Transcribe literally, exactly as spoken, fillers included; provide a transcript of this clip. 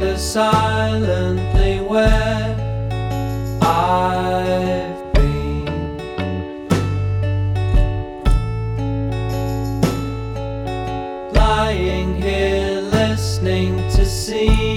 wonder silently where I've been. Lying here listening to see